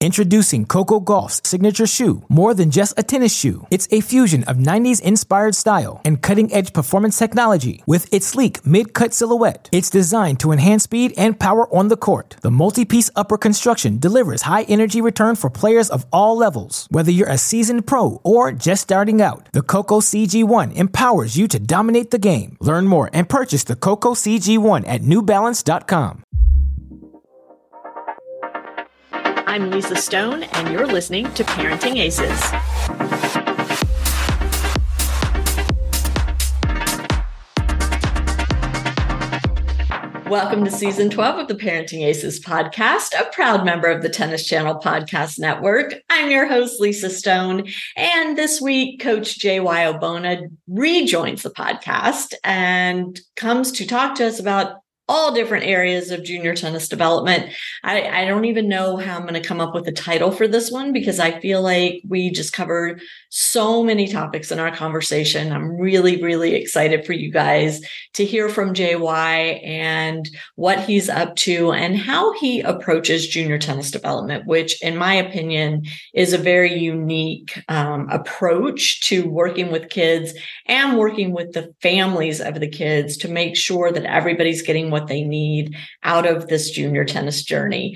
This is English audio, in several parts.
Introducing Coco Gauff's signature shoe, more than just a tennis shoe. It's a fusion of 90s-inspired style and cutting-edge performance technology with its sleek mid-cut silhouette. It's designed to enhance speed and power on the court. The multi-piece upper construction delivers high-energy return for players of all levels. Whether you're a seasoned pro or just starting out, the Coco CG1 empowers you to dominate the game. Learn more and purchase the Coco CG1 at NewBalance.com. I'm Lisa Stone, and you're listening to Parenting Aces. Welcome to Season 12 of the Parenting Aces podcast, a proud member of the Tennis Channel Podcast Network. I'm your host, Lisa Stone, and this week, Coach J.Y. Obona rejoins the podcast and comes to talk to us about all different areas of junior tennis development. I don't even know how I'm going to come up with a title for this one because I feel like we just covered so many topics in our conversation. I'm really, really excited for you guys to hear from JY and what he's up to and how he approaches junior tennis development, which in my opinion is a very unique approach to working with kids and working with the families of the kids to make sure that everybody's getting what they need out of this junior tennis journey.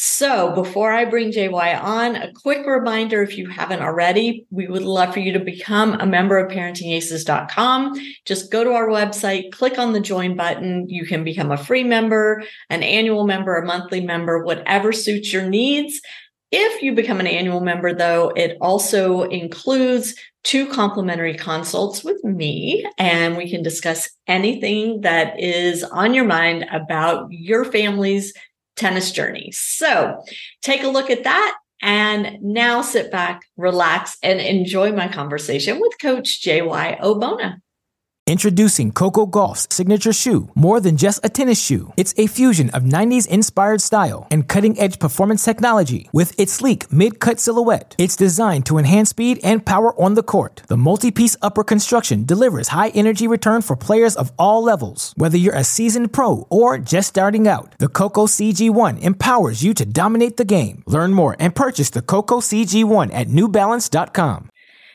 So before I bring JY on, a quick reminder, if you haven't already, we would love for you to become a member of parentingaces.com. Just go to our website, click on the join button. You can become a free member, an annual member, a monthly member, whatever suits your needs. If you become an annual member, though, it also includes 2 complimentary consults with me, and we can discuss anything that is on your mind about your family's tennis journey. So take a look at that. And now sit back, relax, and enjoy my conversation with Coach J.Y. Obona. Introducing Coco Gauff's signature shoe, more than just a tennis shoe. It's a fusion of 90s-inspired style and cutting-edge performance technology with its sleek mid-cut silhouette. It's designed to enhance speed and power on the court. The multi-piece upper construction delivers high-energy return for players of all levels. Whether you're a seasoned pro or just starting out, the Coco CG1 empowers you to dominate the game. Learn more and purchase the Coco CG1 at NewBalance.com.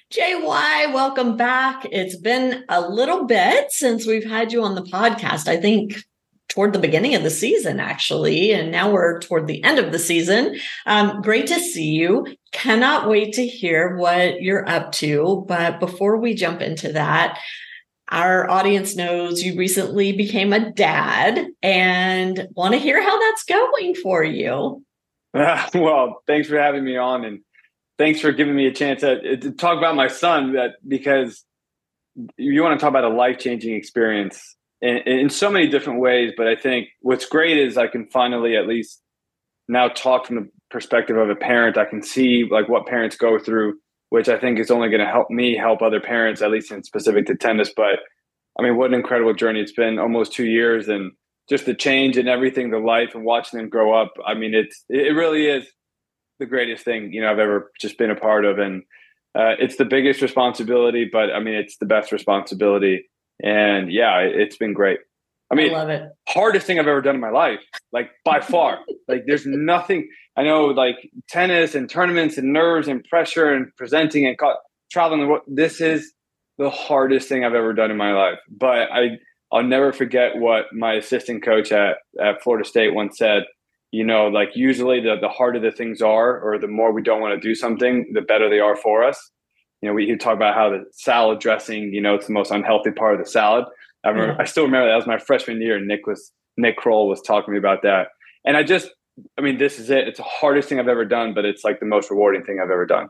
JY, welcome back. It's been a little bit since we've had you on the podcast. I think toward the beginning of the season, actually, and now we're toward the end of the season. Great to see you. Cannot wait to hear what you're up to. But before we jump into that, our audience knows you recently became a dad and want to hear how that's going for you. Well, thanks for having me on, and thanks for giving me a chance to talk about my son, because you want to talk about a life-changing experience in so many different ways. But I think what's great is I can finally at least now talk from the perspective of a parent. I can see like what parents go through, which I think is only going to help me help other parents, at least in specific to tennis. But I mean, what an incredible journey. It's been almost 2 years, and just the change and everything, the life and watching them grow up. I mean, it really is the greatest thing, I've ever just been a part of. And it's the biggest responsibility, but I mean, it's the best responsibility. And yeah, it's been great. I mean, love it. Hardest thing I've ever done in my life, like by far. Like there's nothing, I know, like tennis and tournaments and nerves and pressure and presenting and traveling the world. This is the hardest thing I've ever done in my life. But I'll never forget what my assistant coach at Florida State once said. Like usually the harder the things are, or the more we don't want to do something, the better they are for us. We talk about how the salad dressing, it's the most unhealthy part of the salad. I still remember that was my freshman year. Nick Kroll was talking to me about that. And this is it. It's the hardest thing I've ever done, but it's like the most rewarding thing I've ever done.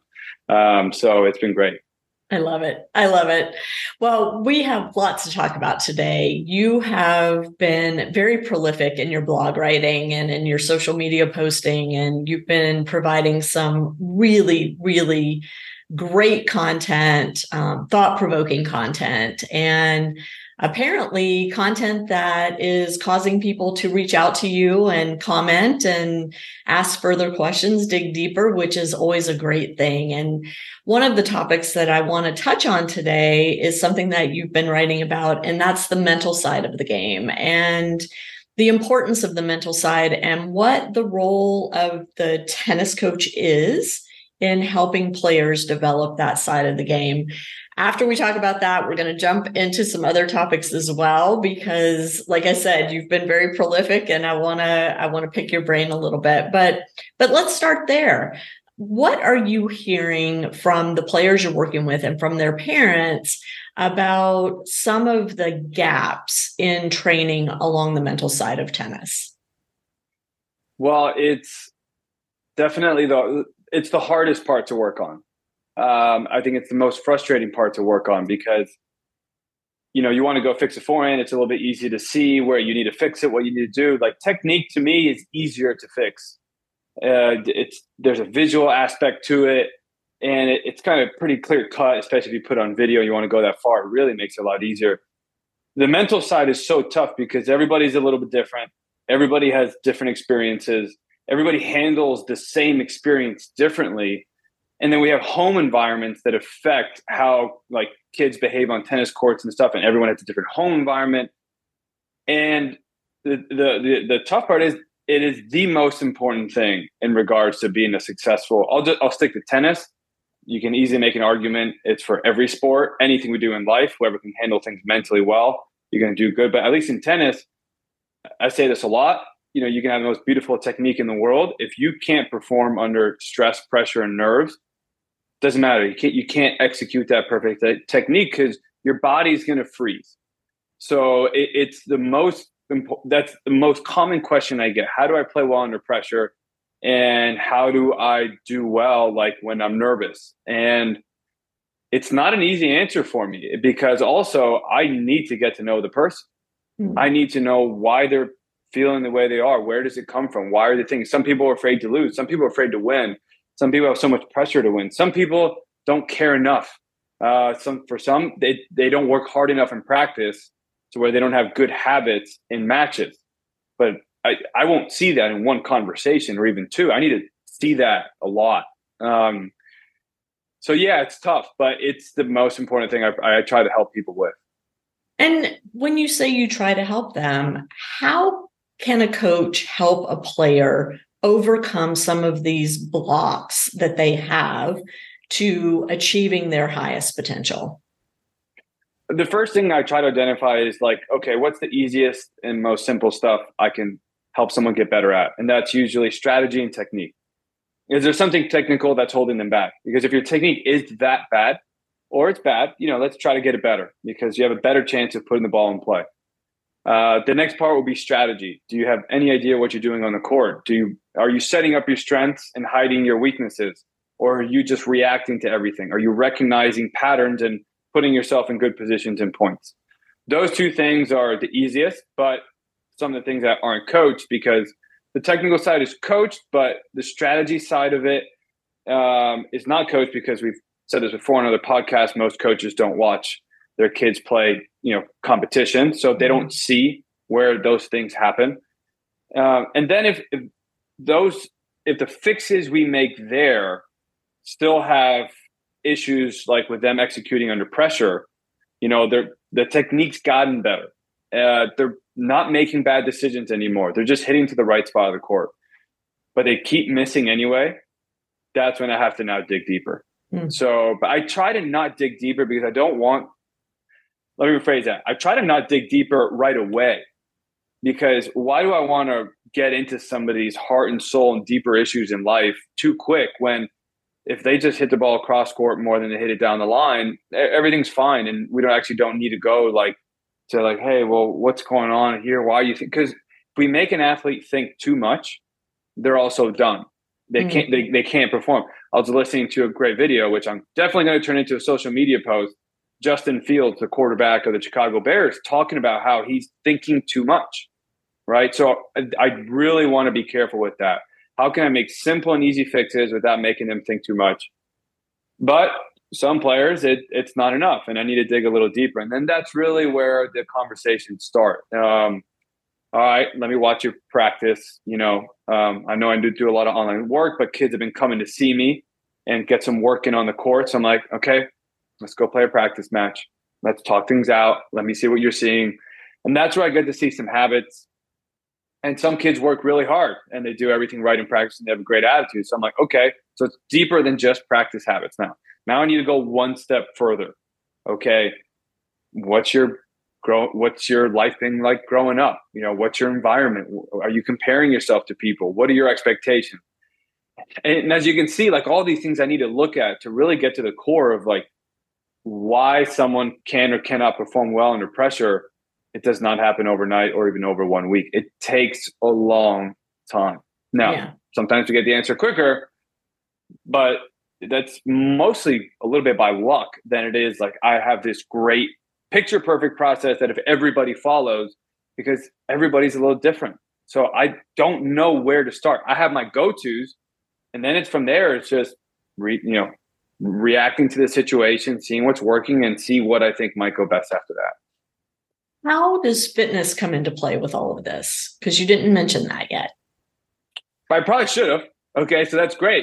So it's been great. I love it. I love it. Well, we have lots to talk about today. You have been very prolific in your blog writing and in your social media posting, and you've been providing some really, really great content, thought-provoking content, and apparently content that is causing people to reach out to you and comment and ask further questions, dig deeper, which is always a great thing. And one of the topics that I want to touch on today is something that you've been writing about, and that's the mental side of the game. And the importance of the mental side and what the role of the tennis coach is in helping players develop that side of the game. After we talk about that, we're going to jump into some other topics as well, because like I said, you've been very prolific and I want to pick your brain a little bit, but let's start there. What are you hearing from the players you're working with and from their parents about some of the gaps in training along the mental side of tennis? Well, it's definitely it's the hardest part to work on. I think it's the most frustrating part to work on because, you want to go fix a forehand. It's a little bit easier to see where you need to fix it, what you need to do. Like technique to me is easier to fix. There's a visual aspect to it, and it's kind of pretty clear cut, especially if you put it on video. You want to go that far. It really makes it a lot easier. The mental side is so tough because everybody's a little bit different. Everybody has different experiences. Everybody handles the same experience differently. And then we have home environments that affect how like kids behave on tennis courts and stuff. And everyone has a different home environment. And the tough part is it is the most important thing in regards to being a successful. I'll stick to tennis. You can easily make an argument. It's for every sport, anything we do in life, whoever can handle things mentally well, you're going to do good. But at least in tennis, I say this a lot. You can have the most beautiful technique in the world. If you can't perform under stress, pressure, and nerves, doesn't matter. You can't execute that perfect technique because your body's going to freeze. So it's the most that's the most common question I get. How do I play well under pressure? And how do I do well like when I'm nervous? And it's not an easy answer for me because also I need to get to know the person. Mm-hmm. I need to know why they're feeling the way they are. Where does it come from? Why are they thinking? Some people are afraid to lose. Some people are afraid to win. Some people have so much pressure to win. Some people don't care enough. For some, they don't work hard enough in practice to where they don't have good habits in matches. But I won't see that in one conversation or even two. I need to see that a lot. So yeah, it's tough, but it's the most important thing I try to help people with. And when you say you try to help them, how can a coach help a player overcome some of these blocks that they have to achieving their highest potential? The first thing I try to identify is like, okay, what's the easiest and most simple stuff I can help someone get better at? And that's usually strategy and technique. Is there something technical that's holding them back? Because if your technique is that bad or it's bad, let's try to get it better because you have a better chance of putting the ball in play. The next part will be strategy. Do you have any idea what you're doing on the court? Are you setting up your strengths and hiding your weaknesses? Or are you just reacting to everything? Are you recognizing patterns and putting yourself in good positions and points? Those two things are the easiest, but some of the things that aren't coached because the technical side is coached, but the strategy side of it is not coached because we've said this before on other podcasts. Most coaches don't watch their kids play, competition. So they don't see where those things happen. And then if the fixes we make there still have issues like with them executing under pressure, the technique's gotten better. They're not making bad decisions anymore. They're just hitting to the right spot of the court, but they keep missing anyway. That's when I have to now dig deeper. So, but I try to not dig deeper because I don't want, let me rephrase that. I try to not dig deeper right away because why do I want to get into somebody's heart and soul and deeper issues in life too quick when if they just hit the ball across court more than they hit it down the line, everything's fine. And we don't need to go hey, well, what's going on here? Why you think? Because if we make an athlete think too much, they're also done. They can't perform. I was listening to a great video, which I'm definitely going to turn into a social media post. Justin Fields, the quarterback of the Chicago Bears, talking about how he's thinking too much, right? So I really want to be careful with that. How can I make simple and easy fixes without making them think too much? But some players, it's not enough, and I need to dig a little deeper. And then that's really where the conversations start. All right, let me watch you practice. I know I do a lot of online work, but kids have been coming to see me and get some work in on the court. So I'm like, okay, let's go play a practice match. Let's talk things out. Let me see what you're seeing. And that's where I get to see some habits. And some kids work really hard and they do everything right in practice and they have a great attitude. So I'm like, okay, so it's deeper than just practice habits now. Now I need to go one step further. Okay, what's your life been like growing up? What's your environment? Are you comparing yourself to people? What are your expectations? And as you can see, like all these things I need to look at to really get to the core of like why someone can or cannot perform well under pressure. It does not happen overnight or even over 1 week. It takes a long time. Now, Sometimes we get the answer quicker, but that's mostly a little bit by luck than it is like I have this great picture perfect process that if everybody follows, because everybody's a little different. So I don't know where to start. I have my go-tos, and then it's from there. It's just reacting to the situation, seeing what's working, and see what I think might go best after that. How does fitness come into play with all of this? Because you didn't mention that yet. I probably should have. Okay, so that's great.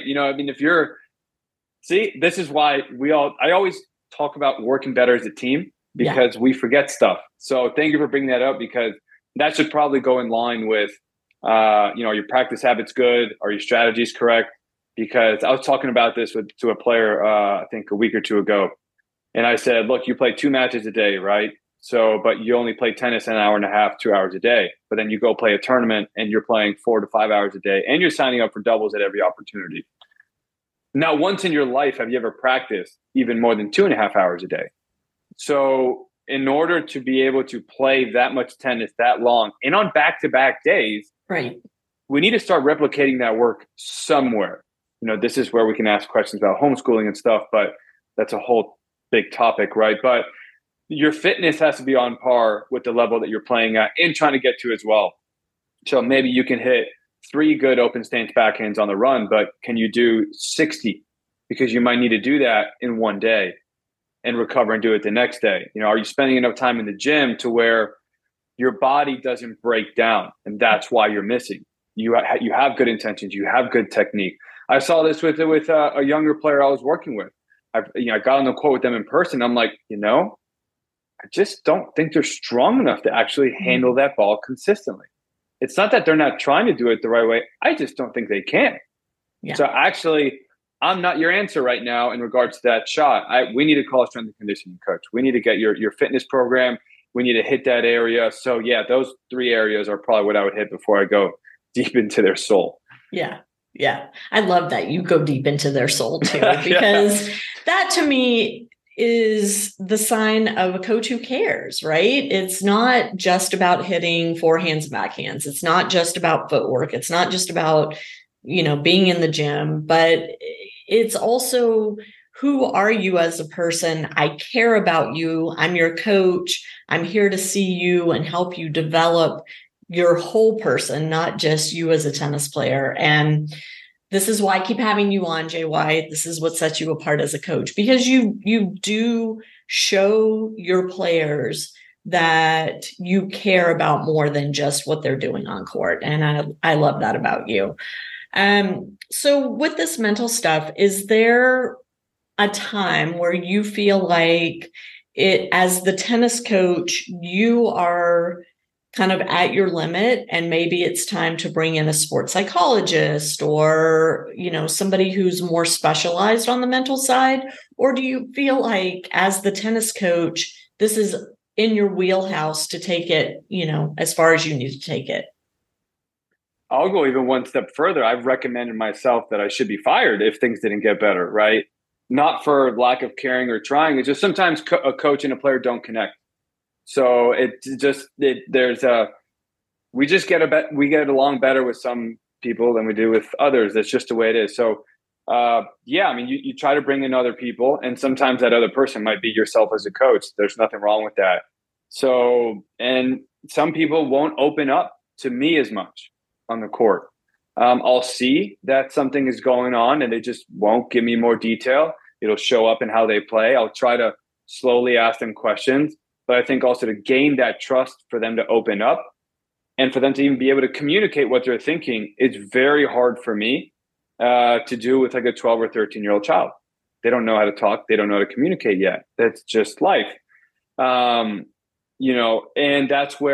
This is why I always talk about working better as a team because we forget stuff. So thank you for bringing that up, because that should probably go in line with, your practice habits good? Are your strategies correct? Because I was talking about this to a player, I think a week or two ago. And I said, look, you play 2 matches a day, right? So, but you only play tennis an hour and a half, 2 hours a day. But then you go play a tournament and you're playing 4 to 5 hours a day and you're signing up for doubles at every opportunity. Now, once in your life, have you ever practiced even more than 2.5 hours a day? So in order to be able to play that much tennis that long and on back-to-back days, right, we need to start replicating that work somewhere. This is where we can ask questions about homeschooling and stuff, but that's a whole big topic, right? But your fitness has to be on par with the level that you're playing at and trying to get to as well. So maybe you can hit 3 good open stance backhands on the run, but can you do 60? Because you might need to do that in one day and recover and do it the next day. Are you spending enough time in the gym to where your body doesn't break down? And that's why you're missing. You have good intentions. You have good technique. I saw this with a younger player I was working with. I got on the court with them in person. I'm like, I just don't think they're strong enough to actually handle that ball consistently. It's not that they're not trying to do it the right way. I just don't think they can. Yeah. So actually, I'm not your answer right now in regards to that shot. We need to call a strength and conditioning coach. We need to get your fitness program. We need to hit that area. So yeah, those 3 areas are probably what I would hit before I go deep into their soul. Yeah. Yeah. I love that you go deep into their soul too, because that to me is the sign of a coach who cares, right? It's not just about hitting forehands and backhands. It's not just about footwork. It's not just about, being in the gym, but it's also, who are you as a person? I care about you. I'm your coach. I'm here to see you and help you develop your whole person, not just you as a tennis player. And this is why I keep having you on, JY. This is what sets you apart as a coach, because you do show your players that you care about more than just what they're doing on court. And I love that about you. So with this mental stuff, is there a time where you feel like as the tennis coach, you are kind of at your limit and maybe it's time to bring in a sports psychologist or, somebody who's more specialized on the mental side? Or do you feel like as the tennis coach, this is in your wheelhouse to take it, as far as you need to take it? I'll go even one step further. I've recommended myself that I should be fired if things didn't get better, right? Not for lack of caring or trying. It's just sometimes a coach and a player don't connect. So we get along better with some people than we do with others. That's just the way it is. So, you try to bring in other people, and sometimes that other person might be yourself as a coach. There's nothing wrong with that. So, and some people won't open up to me as much on the court. I'll see that something is going on and they just won't give me more detail. It'll show up in how they play. I'll try to slowly ask them questions. But I think also to gain that trust for them to open up and for them to even be able to communicate what they're thinking, it's very hard for me to do with like a 12 or 13-year-old child. They don't know how to talk. They don't know how to communicate yet. That's just life. And that's where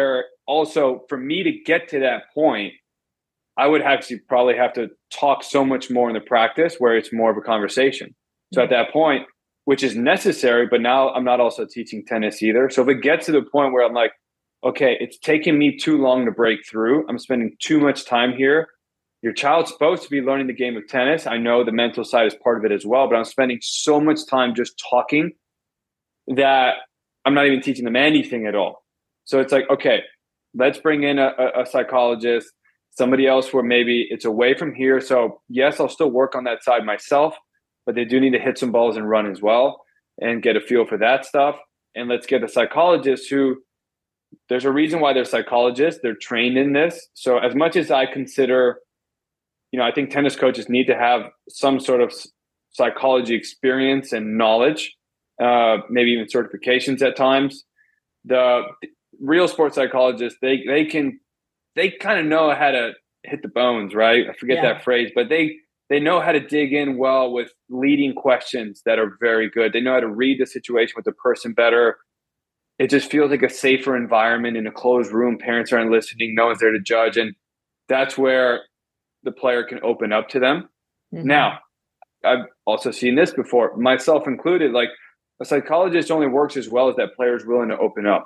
also for me to get to that point, I would actually probably have to talk so much more in the practice where it's more of a conversation. So at that point, which is necessary, but now I'm not also teaching tennis either. So if it gets to the point where I'm like, okay, it's taking me too long to break through, I'm spending too much time here. Your child's supposed to be learning the game of tennis. I know the mental side is part of it as well, but I'm spending so much time just talking that I'm not even teaching them anything at all. So it's like, okay, let's bring in a psychologist, somebody else where maybe it's away from here. So yes, I'll still work on that side myself, but they do need to hit some balls and run as well and get a feel for that stuff. And let's get a psychologist who, there's a reason why they're psychologists. They're trained in this. So as much as I consider, I think tennis coaches need to have some sort of psychology experience and knowledge, maybe even certifications at times. The real sports psychologists, they kind of know how to hit the bones, right? I forget that phrase, but they know how to dig in well with leading questions that are very good. They know how to read the situation with the person better. It just feels like a safer environment in a closed room. Parents aren't listening. No one's there to judge. And that's where the player can open up to them. Mm-hmm. Now, I've also seen this before, myself included, like a psychologist only works as well as that player is willing to open up,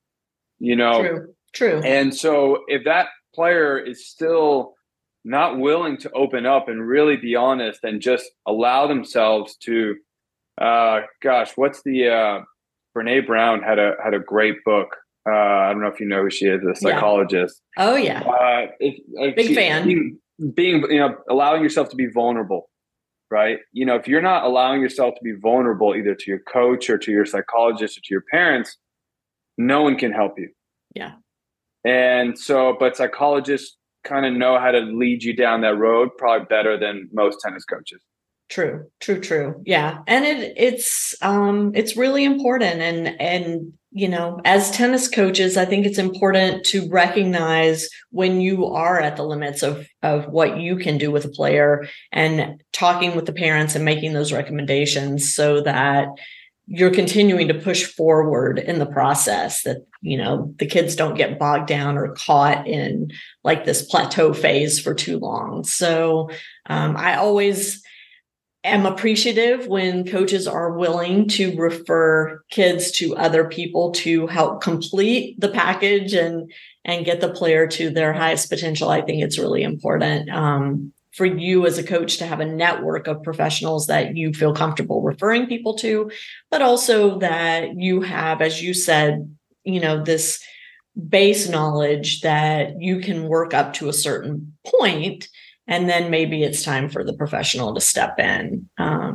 True. And so if that player is still not willing to open up and really be honest and just allow themselves to, what's the, Brene Brown had a great book. I don't know if you know who she is, a psychologist. Yeah. Oh yeah. Big fan. Being, allowing yourself to be vulnerable, right? If you're not allowing yourself to be vulnerable either to your coach or to your psychologist or to your parents, no one can help you. Yeah. And so, but psychologists kind of know how to lead you down that road probably better than most tennis coaches. True. Yeah. And it's really important. And, as tennis coaches, I think it's important to recognize when you are at the limits of what you can do with a player and talking with the parents and making those recommendations so that you're continuing to push forward in the process, that, the kids don't get bogged down or caught in like this plateau phase for too long. So I always am appreciative when coaches are willing to refer kids to other people to help complete the package and get the player to their highest potential. I think it's really important for you as a coach to have a network of professionals that you feel comfortable referring people to, but also that you have, as you said, this base knowledge that you can work up to a certain point. And then maybe it's time for the professional to step in.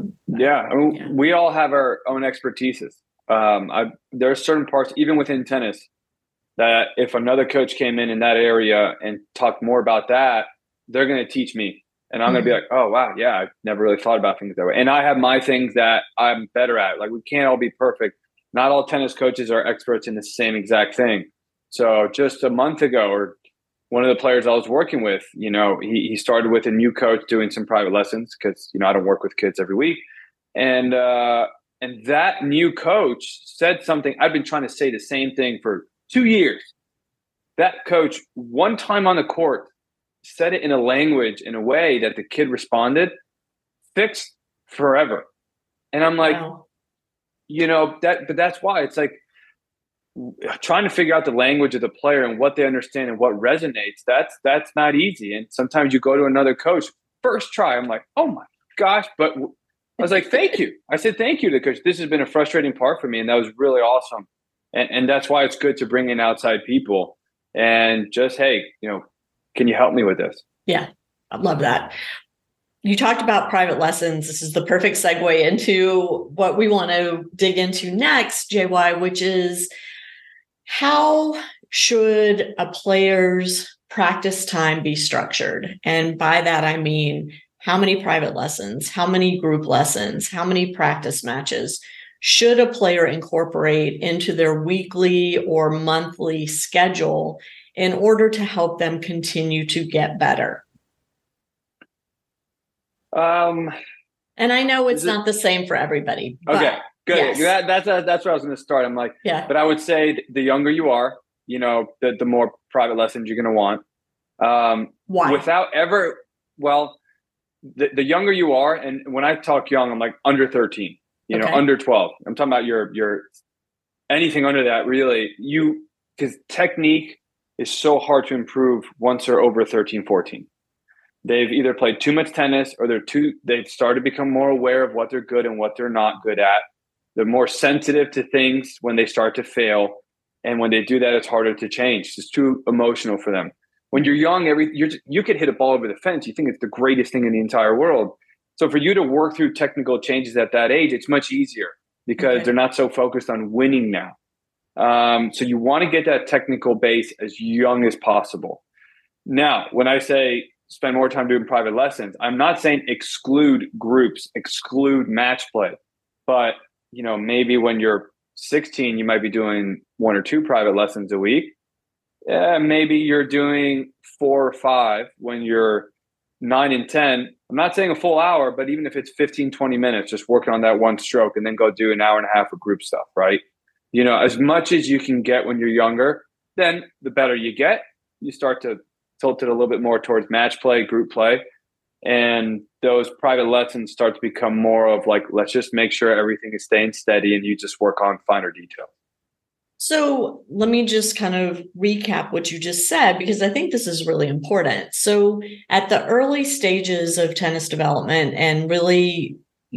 We all have our own expertises. There are certain parts, even within tennis, that if another coach came in that area and talked more about that, they're going to teach me. And I'm going to be like, oh, wow, yeah, I've never really thought about things that way. And I have my things that I'm better at. Like, we can't all be perfect. Not all tennis coaches are experts in the same exact thing. So just a month ago, or one of the players I was working with, he started with a new coach doing some private lessons because, I don't work with kids every week. And that new coach said something. I've been trying to say the same thing for 2 years. That coach, one time on the court, said it in a language, in a way that the kid responded, fixed forever. And I'm like, wow. But that's why it's like, trying to figure out the language of the player and what they understand and what resonates, that's not easy. And sometimes you go to another coach, first try, I'm like, oh my gosh. But I was like, thank you. I said, thank you to the coach. This has been a frustrating part for me. And that was really awesome. And that's why it's good to bring in outside people and just, hey, can you help me with this? Yeah, I love that. You talked about private lessons. This is the perfect segue into what we want to dig into next, JY, which is, how should a player's practice time be structured? And by that, I mean, how many private lessons, how many group lessons, how many practice matches should a player incorporate into their weekly or monthly schedule in order to help them continue to get better? And I know it's not the same for everybody. Okay. Good. Yes. That's where I was going to start. I'm like, yeah. But I would say the younger you are, the more private lessons you're going to want. Why? Without ever, well, the younger you are, and when I talk young, I'm like under 13, under 12. I'm talking about your anything under that, really, because technique is so hard to improve once they're over 13, 14. They've either played too much tennis or they've started to become more aware of what they're good and what they're not good at. They're more sensitive to things when they start to fail. And when they do that, it's harder to change. It's too emotional for them. When you're young, you could hit a ball over the fence. You think it's the greatest thing in the entire world. So for you to work through technical changes at that age, it's much easier because they're not so focused on winning now. So you want to get that technical base as young as possible. Now, when I say spend more time doing private lessons, I'm not saying exclude groups, exclude match play. But, maybe when you're 16, you might be doing 1 or 2 private lessons a week. Maybe you're doing 4 or 5 when you're 9 and 10. I'm not saying a full hour, but even if it's 15, 20 minutes, just working on that one stroke and then go do an hour and a half of group stuff, right? As much as you can get when you're younger, then the better you get. You start to tilt it a little bit more towards match play, group play. And those private lessons start to become more of like, let's just make sure everything is staying steady and you just work on finer details. So let me just kind of recap what you just said, because I think this is really important. So at the early stages of tennis development, and really,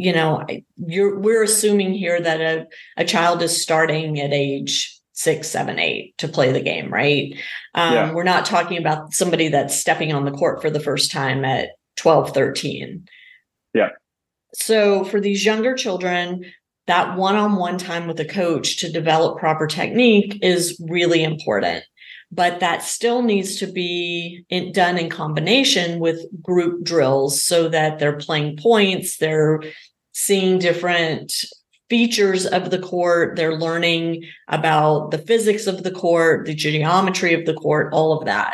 we're assuming here that a child is starting at age 6, 7, 8 to play the game, right? We're not talking about somebody that's stepping on the court for the first time at 12, 13. Yeah. So for these younger children, that one-on-one time with a coach to develop proper technique is really important. But that still needs to be done in combination with group drills so that they're playing points, they're seeing different features of the court, they're learning about the physics of the court, the geometry of the court, all of that.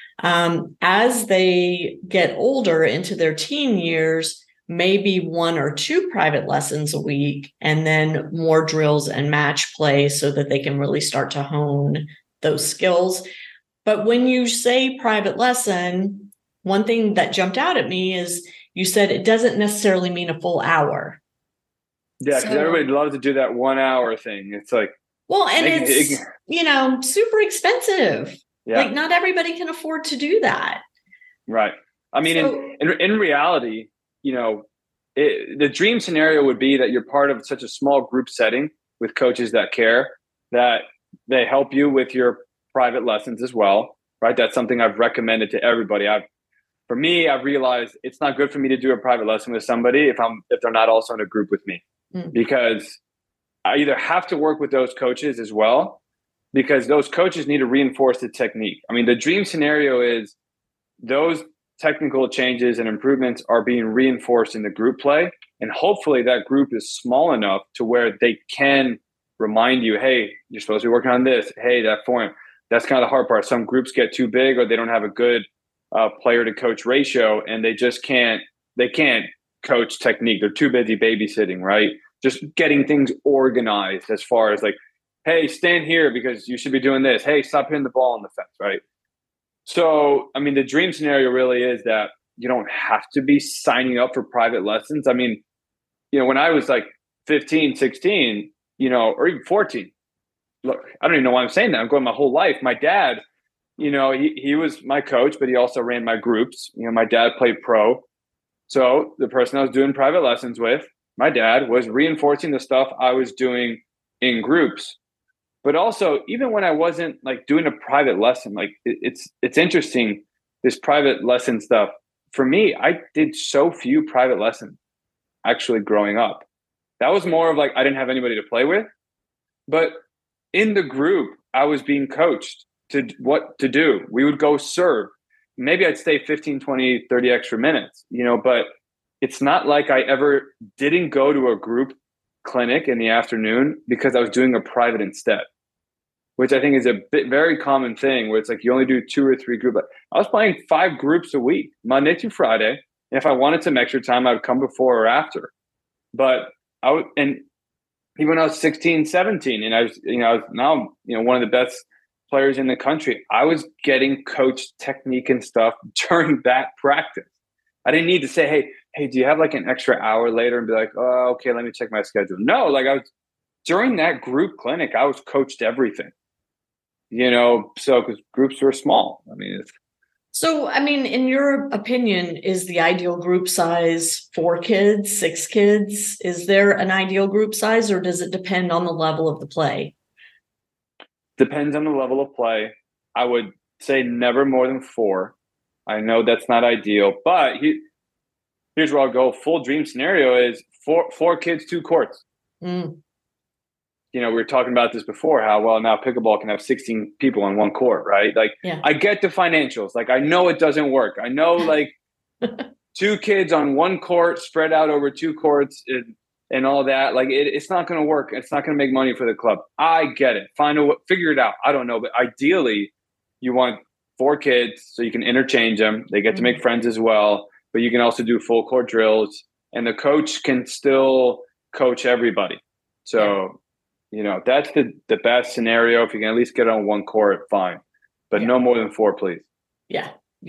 As they get older into their teen years, maybe 1 or 2 private lessons a week, and then more drills and match play so that they can really start to hone those skills. But when you say private lesson, one thing that jumped out at me is you said it doesn't necessarily mean a full hour. Yeah, because everybody loves to do that 1 hour thing. It's like, well, and it's super expensive. Yeah. Like not everybody can afford to do that. Right. I mean, in reality, the dream scenario would be that you're part of such a small group setting with coaches that care, that they help you with your private lessons as well, right? That's something I've recommended to everybody. For me, I've realized it's not good for me to do a private lesson with somebody if they're not also in a group with me, because I either have to work with those coaches as well, because those coaches need to reinforce the technique. I mean, the dream scenario is those technical changes and improvements are being reinforced in the group play. And hopefully that group is small enough to where they can remind you, hey, you're supposed to be working on this. Hey, that form. That's kind of the hard part. Some groups get too big or they don't have a good player to coach ratio, and they can't coach technique. They're too busy babysitting, right? Just getting things organized as far as like, hey, stand here because you should be doing this. Hey, stop hitting the ball on the fence, right? So, I mean, the dream scenario really is that you don't have to be signing up for private lessons. I mean, when I was like 15, 16, or even 14, look, I don't even know why I'm saying that. I'm going my whole life. My dad, he was my coach, but he also ran my groups. My dad played pro. So the person I was doing private lessons with, my dad, was reinforcing the stuff I was doing in groups. But also, even when I wasn't like doing a private lesson, like it's interesting, this private lesson stuff. For me, I did so few private lessons actually growing up. That was more of like, I didn't have anybody to play with. But in the group, I was being coached to what to do. We would go serve. Maybe I'd stay 15, 20, 30 extra minutes, but it's not like I ever didn't go to a group clinic in the afternoon because I was doing a private instead, which I think is a very common thing where it's like you only do 2 or 3 groups. I was playing 5 groups a week, Monday through Friday. And if I wanted some extra time, I would come before or after. But even when I was 16, 17, and I was now, one of the best players in the country. I was getting coached technique and stuff during that practice. I didn't need to say, hey, do you have like an extra hour later, and be like, oh, okay, let me check my schedule. No, like during that group clinic, I was coached everything, so because groups were small. So, in your opinion, is the ideal group size 4 kids, 6 kids? Is there an ideal group size, or does it depend on the level of the play? Depends on the level of play. I would say never more than 4. I know that's not ideal, but here's where I'll go. Full dream scenario is 4 kids, 2 courts. We were talking about this before, how now pickleball can have 16 people on 1 court, right? Like, yeah. I get the financials. Like, I know it doesn't work. I know, like, 2 kids on 1 court spread out over 2 courts and all that. Like, it's not going to work. It's not going to make money for the club. I get it. Figure it out. I don't know. But ideally, you want 4 kids so you can interchange them. They get to make friends as well. But you can also do full court drills. And the coach can still coach everybody. So, that's the best scenario. If you can at least get on 1 court, fine. But no more than 4, please. Yeah.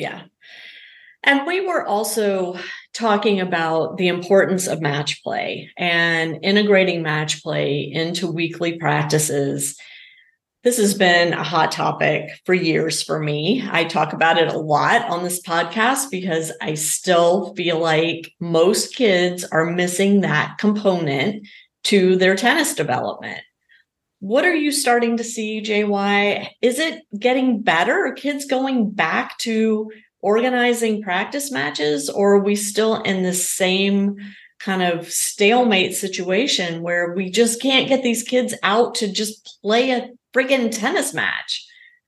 And we were also talking about the importance of match play and integrating match play into weekly practices. This has been a hot topic for years for me. I talk about it a lot on this podcast because I still feel like most kids are missing that component to their tennis development. What are you starting to see, JY? Is it getting better? Are kids going back to organizing practice matches, or are we still in the same kind of stalemate situation where we just can't get these kids out to just play a friggin' tennis match?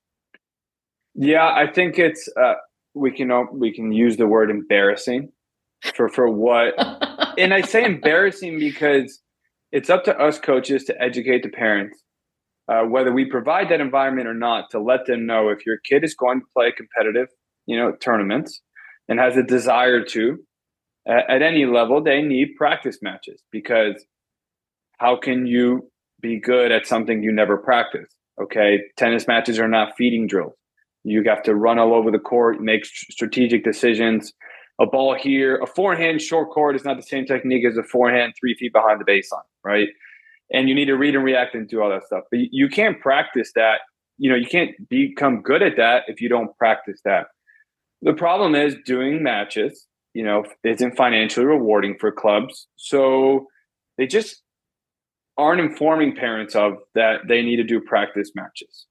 Yeah, I think it's we can use the word embarrassing for what, and I say embarrassing because it's up to us coaches to educate the parents, whether we provide that environment or not, to let them know if your kid is going to play competitive, tournaments and has a desire to, at any level, they need practice matches, because how can you be good at something you never practice? Okay. Tennis matches are not feeding drills. You have to run all over the court, make strategic decisions. A ball here, a forehand short court is not the same technique as a forehand 3 feet behind the baseline, right? And you need to read and react and do all that stuff. But you can't practice that. You can't become good at that if you don't practice that. The problem is doing matches, isn't financially rewarding for clubs. So they just aren't informing parents of that they need to do practice matches.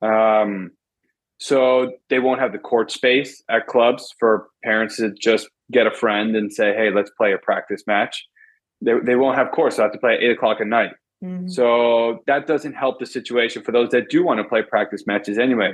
So they won't have the court space at clubs for parents to just get a friend and say, hey, let's play a practice match. They won't have courts. So they have to play at 8:00 at night. Mm-hmm. So that doesn't help the situation for those that do want to play practice matches anyway.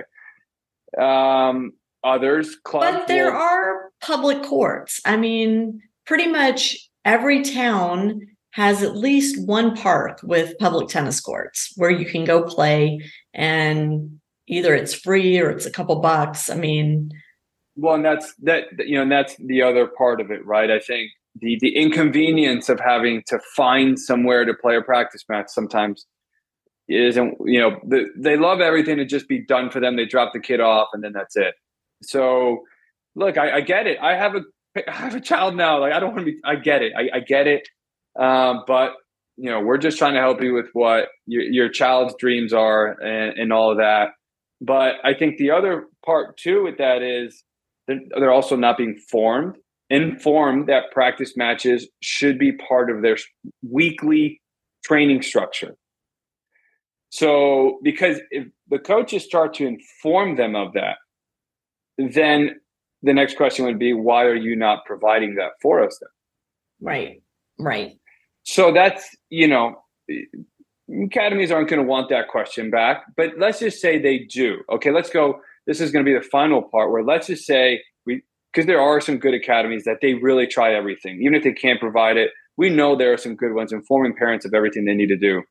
Others, clubs. But there are public courts. Pretty much every town has at least 1 park with public tennis courts where you can go play, and either it's free or it's a couple bucks. Well, and that's the other part of it, right? I think the inconvenience of having to find somewhere to play a practice match sometimes isn't, they love everything to just be done for them. They drop the kid off and then that's it. So look, I get it. I have a child now. Like, I don't want to be, I get it. I get it. But we're just trying to help you with what your child's dreams are and all of that. But I think the other part too with that is they're also not being informed that practice matches should be part of their weekly training structure. So, because if the coaches start to inform them of that, then the next question would be, why are you not providing that for us then? Right. So that's, academies aren't going to want that question back, but let's just say they do. Okay, let's go. This is going to be the final part where let's just say because there are some good academies that they really try everything. Even if they can't provide it, we know there are some good ones informing parents of everything they need to do.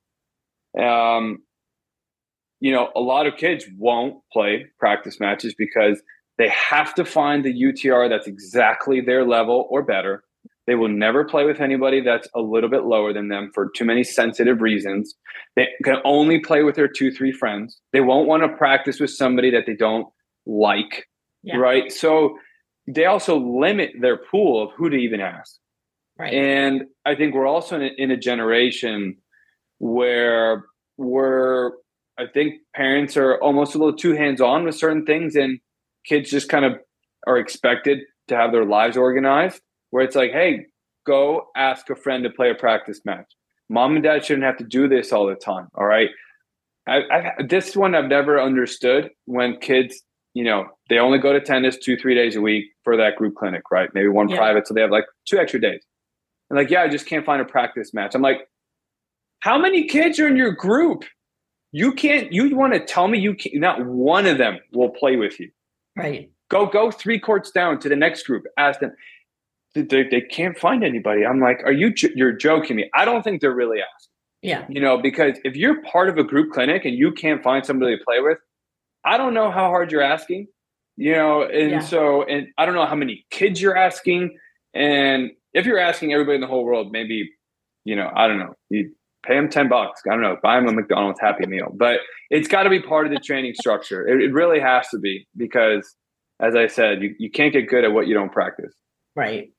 A lot of kids won't play practice matches because they have to find the UTR that's exactly their level or better. They will never play with anybody that's a little bit lower than them for too many sensitive reasons. They can only play with their 2-3 friends. They won't want to practice with somebody that they don't like, right? So they also limit their pool of who to even ask. Right. And I think we're also in a generation where I think parents are almost a little too hands-on with certain things, and kids just kind of are expected to have their lives organized, where it's like, hey, go ask a friend to play a practice match. Mom and dad shouldn't have to do this all the time. All right. This one I've never understood, when kids, they only go to tennis 2-3 days a week for that group clinic, right? Maybe one private. So they have like 2 extra days. And like, I just can't find a practice match. I'm like, how many kids are in your group? You want to tell me not one of them will play with you. Right. Go 3 courts down to the next group. Ask them. They can't find anybody. I'm like, you're joking me. I don't think they're really asking. Yeah. Because if you're part of a group clinic and you can't find somebody to play with, I don't know how hard you're asking, so I don't know how many kids you're asking. And if you're asking everybody in the whole world, maybe, I don't know, you pay them $10. I don't know, buy them a McDonald's Happy Meal, but it's got to be part of the training structure. It really has to be, because as I said, you can't get good at what you don't practice. Right.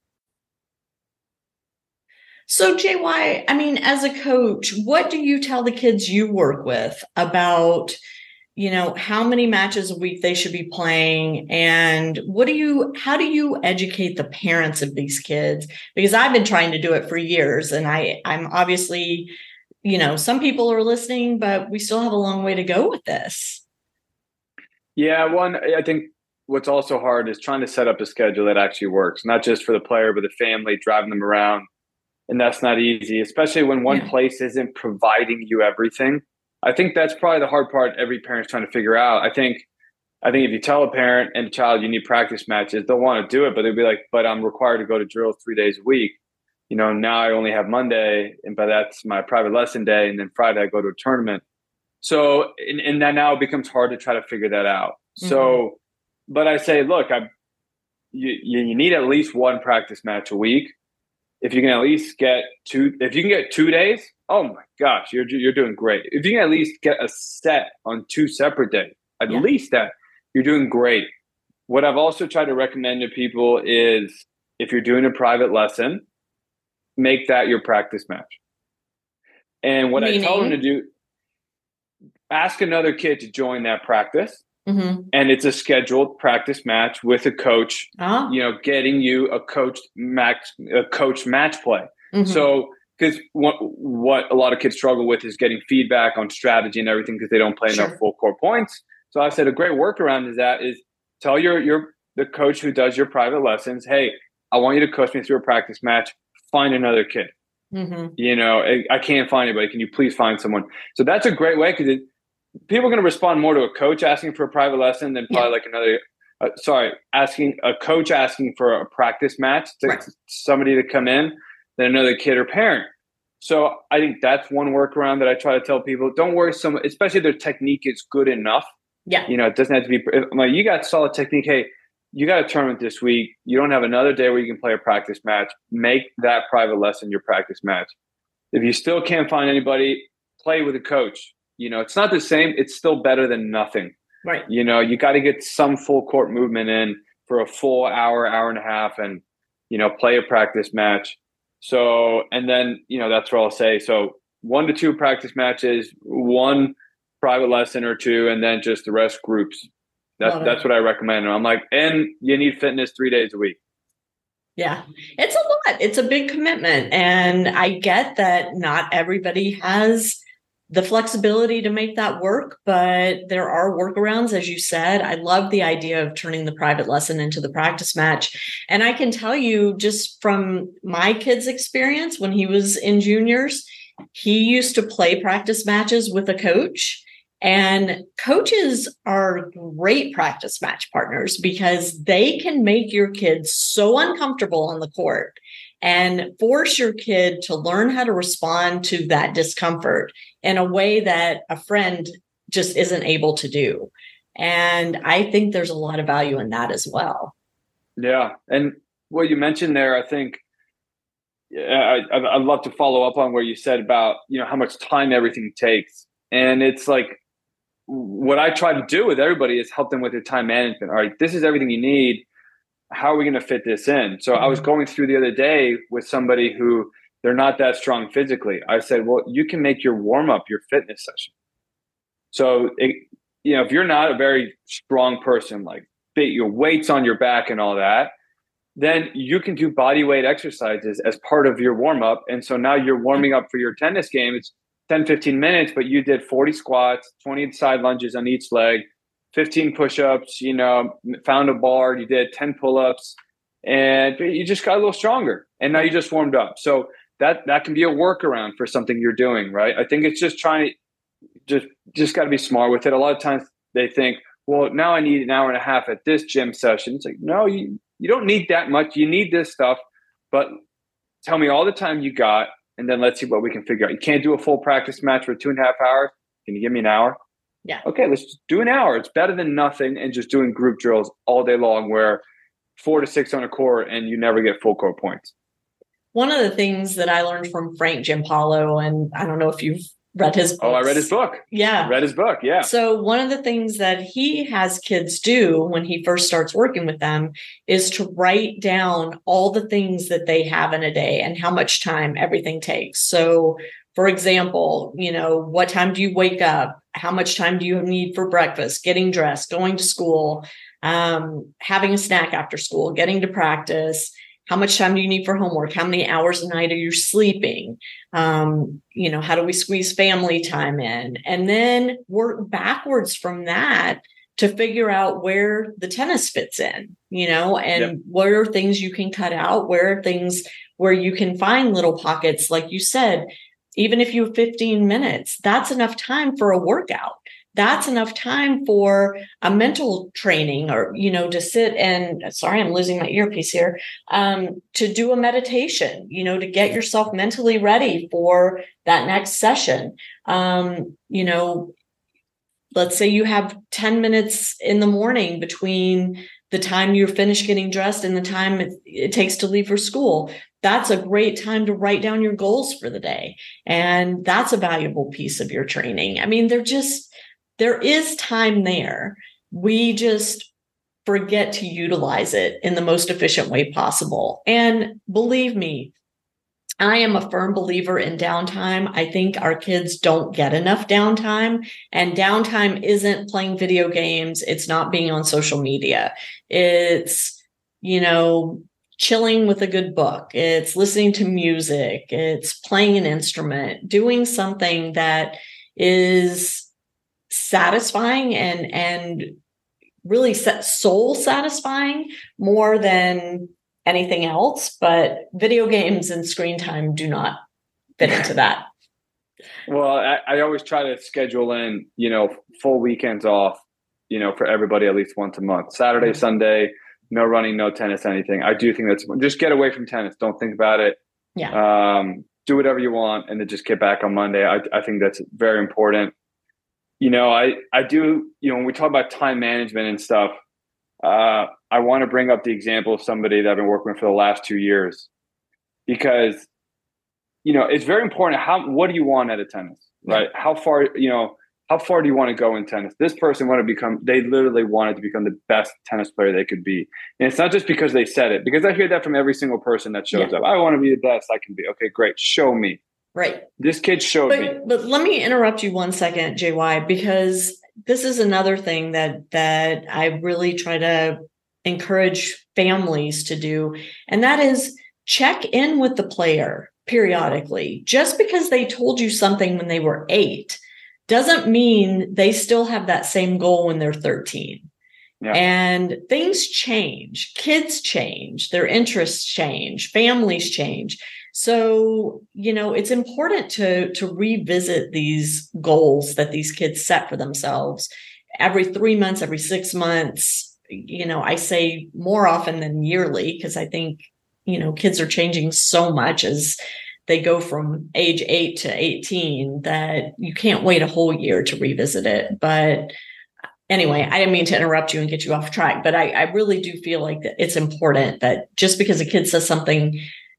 So JY, as a coach, what do you tell the kids you work with about, how many matches a week they should be playing? And how do you educate the parents of these kids? Because I've been trying to do it for years, and I'm obviously, some people are listening, but we still have a long way to go with this. Yeah. One, I think what's also hard is trying to set up a schedule that actually works, not just for the player, but the family, driving them around. And that's not easy, especially when one place isn't providing you everything. I think that's probably the hard part every parent's trying to figure out. I think if you tell a parent and a child you need practice matches, they'll want to do it, but they'll be like, but I'm required to go to drills 3 days a week. Now I only have Monday, but that's my private lesson day. And then Friday I go to a tournament. So, and that now it becomes hard to try to figure that out. Mm-hmm. So, but I say, look, you need at least 1 practice match a week. If you can at least get 2, if you can get 2 days, oh my gosh, you're doing great. If you can at least get a set on 2 separate days, at least that, you're doing great. What I've also tried to recommend to people is, if you're doing a private lesson, make that your practice match. And what I tell them to do, ask another kid to join that practice. Mm-hmm. And it's a scheduled practice match with a coach, getting you a coach match play. Mm-hmm. So, because what a lot of kids struggle with is getting feedback on strategy and everything, because they don't play enough full court points. So I said a great workaround is tell the coach who does your private lessons, hey, I want you to coach me through a practice match. Find another kid. Mm-hmm. I can't find anybody. Can you please find someone? So that's a great way, because people are going to respond more to a coach asking for a private lesson than probably asking a coach asking for a practice match to somebody to come in than another kid or parent. So I think that's one workaround that I try to tell people. Don't worry so much, especially if their technique is good enough. Yeah. It doesn't have to be, you got solid technique. Hey, you got a tournament this week. You don't have another day where you can play a practice match. Make that private lesson your practice match. If you still can't find anybody, play with a coach. It's not the same. It's still better than nothing. Right. You got to get some full court movement in for a full hour and a half, and, play a practice match. So, and then, that's what I'll say. So 1 to 2 practice matches, 1 private lesson or 2, and then just the rest groups. That's what I recommend. And I'm like, and you need fitness 3 days a week. Yeah, it's a lot. It's a big commitment. And I get that not everybody has the flexibility to make that work, but there are workarounds, as you said. I love the idea of turning the private lesson into the practice match. And I can tell you, just from my kid's experience, when he was in juniors, he used to play practice matches with a coach. And coaches are great practice match partners, because they can make your kids so uncomfortable on the court and force your kid to learn how to respond to that discomfort in a way that a friend just isn't able to do. And I think there's a lot of value in that as well. Yeah. And what you mentioned there, I think I'd love to follow up on where you said about, how much time everything takes. And it's like, what I try to do with everybody is help them with their time management. All right, this is everything you need. How are we going to fit this in? So I was going through the other day with somebody who they're not that strong physically. I said, well, you can make your warm up your fitness session. So, if you're not a very strong person, like your weights on your back and all that, then you can do body weight exercises as part of your warm up. And so now you're warming up for your tennis game. It's 10, 15 minutes, but you did 40 squats, 20 side lunges on each leg, 15 push-ups, found a bar, you did 10 pull-ups, and you just got a little stronger. And now you just warmed up. So that can be a workaround for something you're doing, right? I think it's just trying to just got to be smart with it. A lot of times they think, well, now I need an hour and a half at this gym session. It's like, no, you don't need that much. You need this stuff, but tell me all the time you got, and then let's see what we can figure out. You can't do a full practice match for 2.5 hours. Can you give me an hour? Yeah. Okay, let's just do an hour. It's better than nothing and just doing group drills all day long where 4 to 6 on a court and you never get full court points. One of the things that I learned from Frank Giampaolo, and I don't know if you've read his book. Oh, I read his book. Yeah. Read his book. Yeah. So one of the things that he has kids do when he first starts working with them is to write down all the things that they have in a day and how much time everything takes. So for example, what time do you wake up? How much time do you need for breakfast, getting dressed, going to school, having a snack after school, getting to practice? How much time do you need for homework? How many hours a night are you sleeping? How do we squeeze family time in? And then work backwards from that to figure out where the tennis fits in, and what are things you can cut out? Where are things where you can find little pockets? Like you said, even if you have 15 minutes, that's enough time for a workout. That's enough time for a mental training or, to sit and, sorry, I'm losing my earpiece here, to do a meditation, to get yourself mentally ready for that next session. Let's say you have 10 minutes in the morning between the time you're finished getting dressed and the time it takes to leave for school. That's a great time to write down your goals for the day. And that's a valuable piece of your training. I mean, there is time there. We just forget to utilize it in the most efficient way possible. And believe me, I am a firm believer in downtime. I think our kids don't get enough downtime, and downtime isn't playing video games. It's not being on social media. It's, chilling with a good book. It's listening to music. It's playing an instrument, doing something that is satisfying and really soul satisfying more than anything else. But video games and screen time do not fit into that. Well, I always try to schedule in, full weekends off, for everybody at least once a month. Saturday, Sunday, no running, no tennis, anything. I do think that's just get away from tennis. Don't think about it. Yeah. Do whatever you want and then just get back on Monday. I think that's very important. I do, when we talk about time management and stuff, I want to bring up the example of somebody that I've been working with for the last 2 years, because, it's very important. What do you want out of tennis, right? How far do you want to go in tennis? This person they literally wanted to become the best tennis player they could be. And it's not just because they said it, because I hear that from every single person that shows up. I want to be the best I can be. Okay, great. Show me. Right. This kid showed me. But let me interrupt you 1 second, JY, because this is another thing that I really try to encourage families to do. And that is check in with the player periodically. Just because they told you something when they were 8 doesn't mean they still have that same goal when they're 13. Yeah. And things change, kids change, their interests change, families change. So, it's important to revisit these goals that these kids set for themselves every 3 months, every 6 months. I say more often than yearly, because I think, kids are changing so much as they go from age 8 to 18 that you can't wait a whole year to revisit it. But anyway, I didn't mean to interrupt you and get you off track, but I really do feel like that it's important that just because a kid says something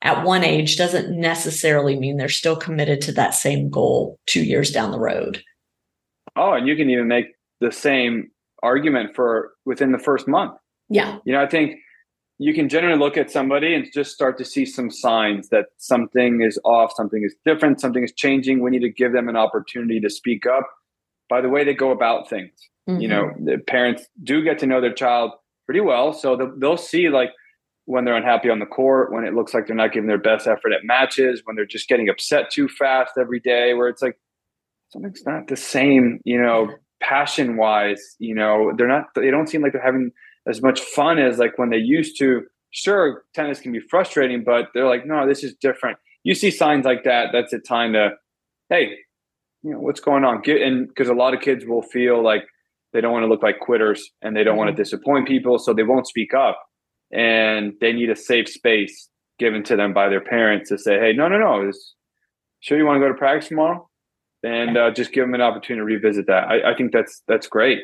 at one age doesn't necessarily mean they're still committed to that same goal 2 years down the road. Oh, and you can even make the same argument for within the first month. Yeah. I think you can generally look at somebody and just start to see some signs that something is off, something is different, something is changing. We need to give them an opportunity to speak up by the way they go about things. Mm-hmm. The parents do get to know their child pretty well. So they'll see like when they're unhappy on the court, when it looks like they're not giving their best effort at matches, when they're just getting upset too fast every day, where it's like, something's not the same, passion wise, they don't seem like they're having as much fun as like when they used to. Sure, tennis can be frustrating, but they're like, no, this is different. You see signs like that, that's a time to, hey, what's going on? And because a lot of kids will feel like they don't want to look like quitters and they don't want to disappoint people, so they won't speak up. And they need a safe space given to them by their parents to say, hey, no, sure you want to go to practice tomorrow? And just give them an opportunity to revisit that. I think that's great,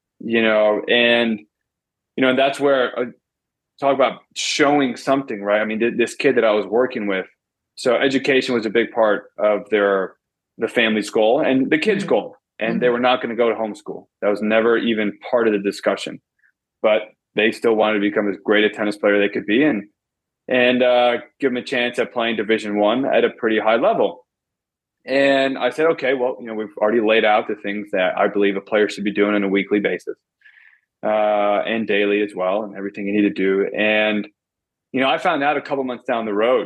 and that's where talk about showing something, right? I mean, this kid that I was working with, so education was a big part of the family's goal and the kid's goal, and they were not going to go to homeschool. That was never even part of the discussion, but they still wanted to become as great a tennis player they could be, and give them a chance at playing Division I at a pretty high level. And I said, okay, well, we've already laid out the things that I believe a player should be doing on a weekly basis, and daily as well, and everything you need to do. And, I found out a couple months down the road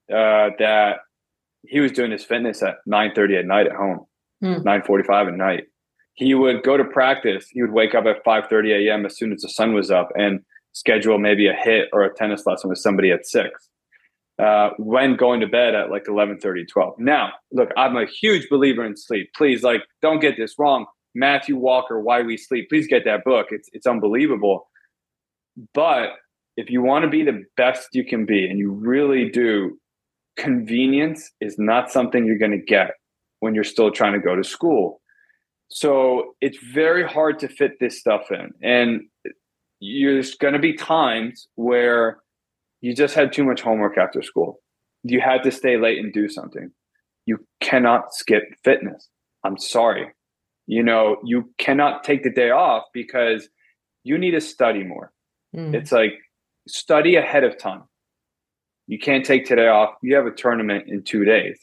that he was doing his fitness at 9:30 at night at home, 9:45 at night. He would go to practice. He would wake up at 5:30 a.m. as soon as the sun was up and schedule maybe a hit or a tennis lesson with somebody at 6. When going to bed at like 11:30, 12. Now, look, I'm a huge believer in sleep. Please, don't get this wrong. Matthew Walker, Why We Sleep. Please get that book. It's unbelievable. But if you want to be the best you can be, and you really do, convenience is not something you're going to get when you're still trying to go to school. So it's very hard to fit this stuff in. And there's going to be times where you just had too much homework after school. You had to stay late and do something. You cannot skip fitness. I'm sorry. You cannot take the day off because you need to study more. It's like study ahead of time. You can't take today off. You have a tournament in 2 days.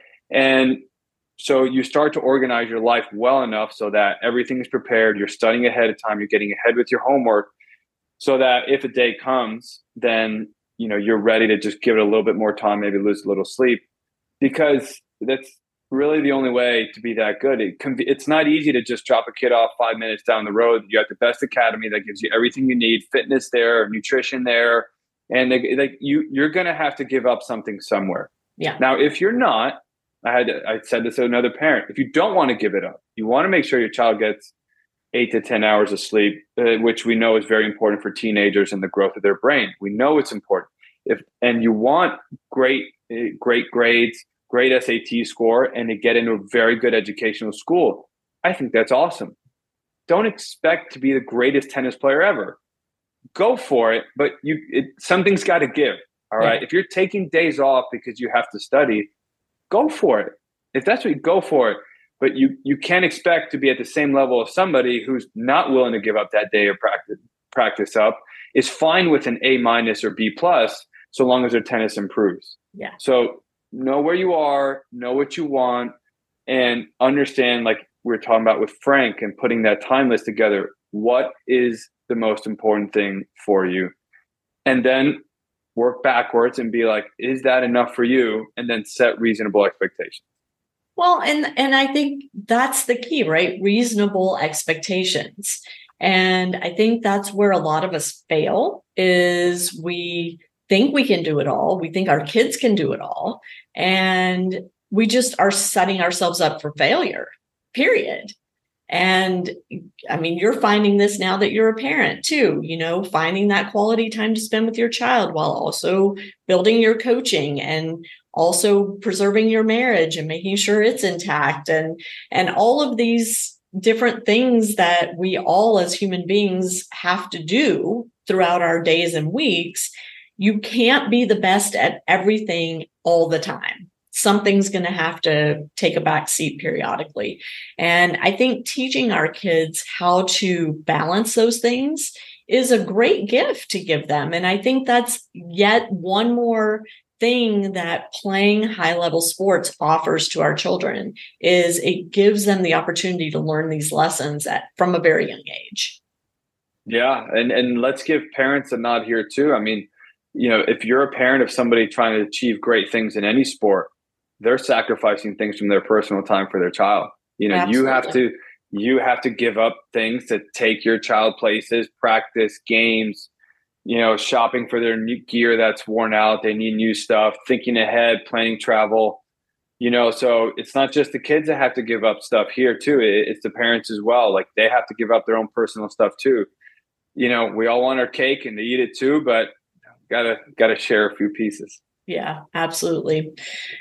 And so you start to organize your life well enough so that everything is prepared. You're studying ahead of time. You're getting ahead with your homework so that if a day comes, then you're ready to just give it a little bit more time, maybe lose a little sleep, because that's really the only way to be that good. It's not easy to just drop a kid off 5 minutes down the road. You have the best academy that gives you everything you need, fitness there, nutrition there, and you're going to have to give up something somewhere. Yeah. Now, if you're not, I said this to another parent, if you don't want to give it up, you want to make sure your child gets 8 to 10 hours of sleep, which we know is very important for teenagers and the growth of their brain. We know it's important. And you want great grades, great SAT score, and to get into a very good educational school, I think that's awesome. Don't expect to be the greatest tennis player ever. Go for it, but something's got to give. All right. Yeah. If you're taking days off because you have to study, go for it. If that's what you go for it. But you can't expect to be at the same level of somebody who's not willing to give up that day of practice up, is fine with an A- or B+, so long as their tennis improves. Yeah. So know where you are, know what you want, and understand, like we were talking about with Frank and putting that time list together, what is the most important thing for you? And then work backwards and be like, is that enough for you? And then set reasonable expectations. Well, and I think that's the key, right? Reasonable expectations. And I think that's where a lot of us fail, is we think we can do it all. We think our kids can do it all. And we just are setting ourselves up for failure, period. And I mean, you're finding this now that you're a parent too, finding that quality time to spend with your child while also building your coaching and also preserving your marriage and making sure it's intact, and all of these different things that we all as human beings have to do throughout our days and weeks. you can't be the best at everything all the time. Something's going to have to take a back seat periodically. And I think teaching our kids how to balance those things is a great gift to give them. And I think that's yet one more thing that playing high-level sports offers to our children, is it gives them the opportunity to learn these lessons from a very young age. Yeah. And let's give parents a nod here too. I mean, if you're a parent of somebody trying to achieve great things in any sport, they're sacrificing things from their personal time for their child. Absolutely. You have to give up things to take your child places, practice, games, shopping for their new gear that's worn out. They need new stuff, thinking ahead, planning travel, so it's not just the kids that have to give up stuff here too. It's the parents as well. Like, they have to give up their own personal stuff too. We all want our cake and they eat it too, but gotta share a few pieces. Yeah, absolutely.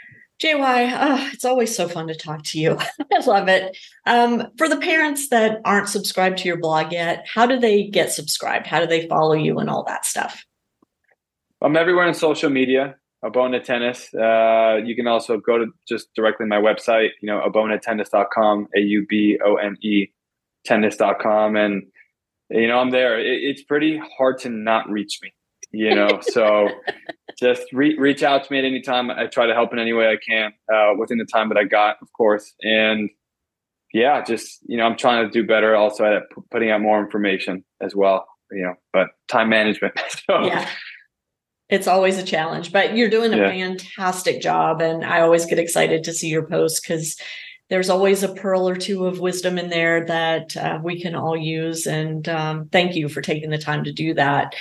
JY, it's always so fun to talk to you. I love it. For the parents that aren't subscribed to your blog yet, how do they get subscribed? How do they follow you and all that stuff? I'm everywhere on social media, Abona Tennis. You can also go to just directly my website, abonetennis.com, AUBONE tennis.com. And, I'm there. It's pretty hard to not reach me. So just reach out to me at any time. I try to help in any way I can within the time that I got, of course. And yeah, just, I'm trying to do better also at putting out more information as well, but time management. So yeah, it's always a challenge, but you're doing a fantastic job. And I always get excited to see your posts, because there's always a pearl or two of wisdom in there that we can all use. And thank you for taking the time to do that.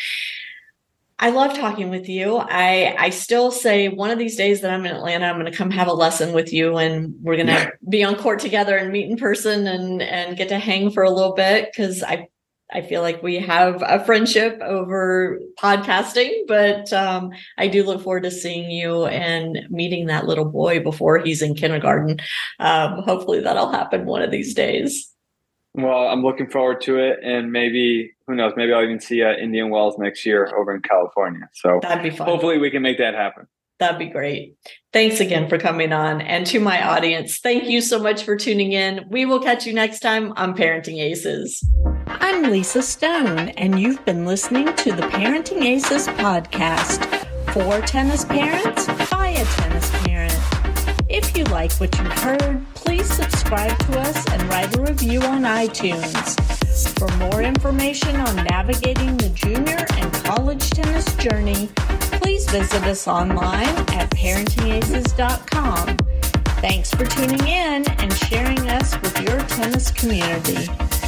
I love talking with you. I still say one of these days that I'm in Atlanta, I'm going to come have a lesson with you, and we're going to be on court together and meet in person and get to hang for a little bit, because I feel like we have a friendship over podcasting, but I do look forward to seeing you and meeting that little boy before he's in kindergarten. Hopefully that'll happen one of these days. Well, I'm looking forward to it, and maybe, who knows, maybe I'll even see Indian Wells next year over in California. So that'd be fun. Hopefully we can make that happen. That'd be great. Thanks again for coming on. And to my audience, thank you so much for tuning in. We will catch you next time on Parenting Aces. I'm Lisa Stone, and you've been listening to the Parenting Aces podcast. For tennis parents, by a tennis parent. If you like what you've heard, please subscribe to us and write a review on iTunes. For more information on navigating the junior and college tennis journey, please visit us online at parentingaces.com. Thanks for tuning in and sharing us with your tennis community.